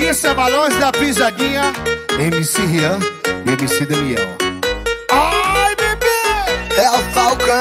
Isso é Balões da Pisadinha, MC Rian e MC Daniel. Ai, bebê! É o Falcão.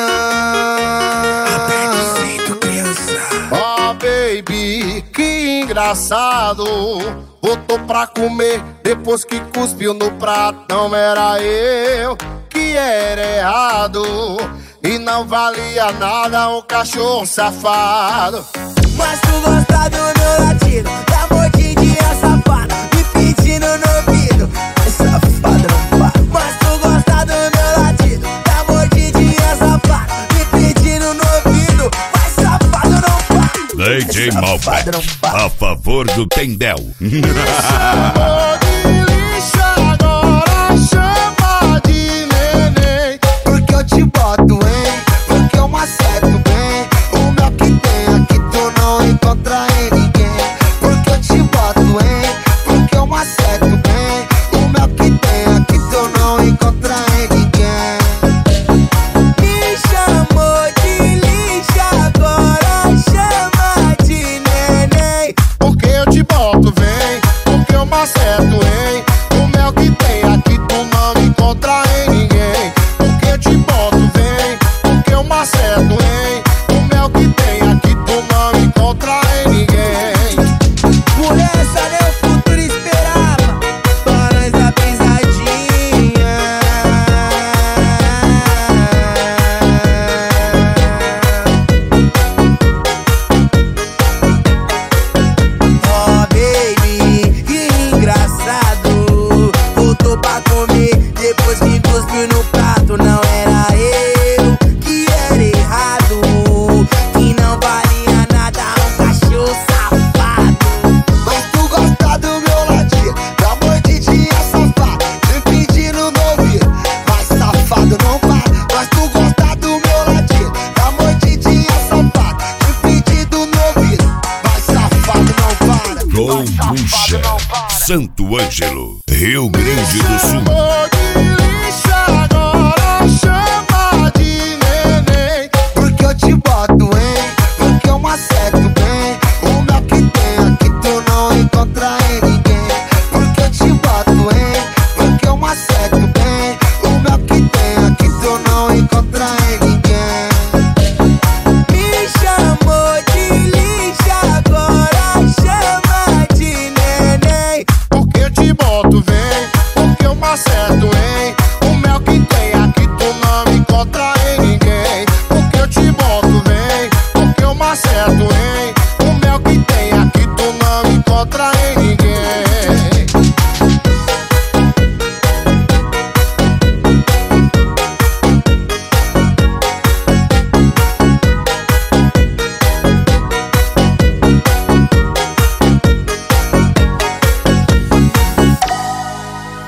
Aperta o cinto, criança. Oh, baby, que engraçado. Botou pra comer depois que cuspiu no prato. Não era eu que era errado e não valia nada um cachorro safado. Mas tu gosta do meu latido, da mordidinha safada, me pedindo no ouvido, safada não para. Mas tu gosta do meu latido, da mordidinha safada, me pedindo no ouvido, mas safado não para. DJ Malbec, a favor do Tendel. Chamou de lixo, agora chama de neném. Porque eu te boto, hein? Porque eu maceto bem. O meu que tem aqui tu não encontra em ninguém. Porque eu te boto, hein? Porque eu maceto bem. O meu que tem aqui tu não encontra em ninguém. Me chamou de lixo, agora chama de neném. Porque eu te boto, vem. Porque eu maceto, hein. O mel que tem aqui tu não encontra em ninguém. Porque eu te boto, vem. Porque eu maceto, hein. O mel que tem aqui tu não encontra em ninguém. Por essa meu futuro esperava, Balões da Pisadinha. Oh baby, que engraçado. Voltou pra comer depois que cuspiu no prato. Não era eu que era errado, que não valia nada um cachorro safado. Mas tu gosta do meu ladinho, da mordidinha safada, te pedindo no ouvido, mas safado não para. Mas tu gosta do meu ladinho, da mordidinha safada, te pedindo no ouvido, mas safado não para. João Bucha, Santo Ângelo, Rio Grande do Sul. Chamou de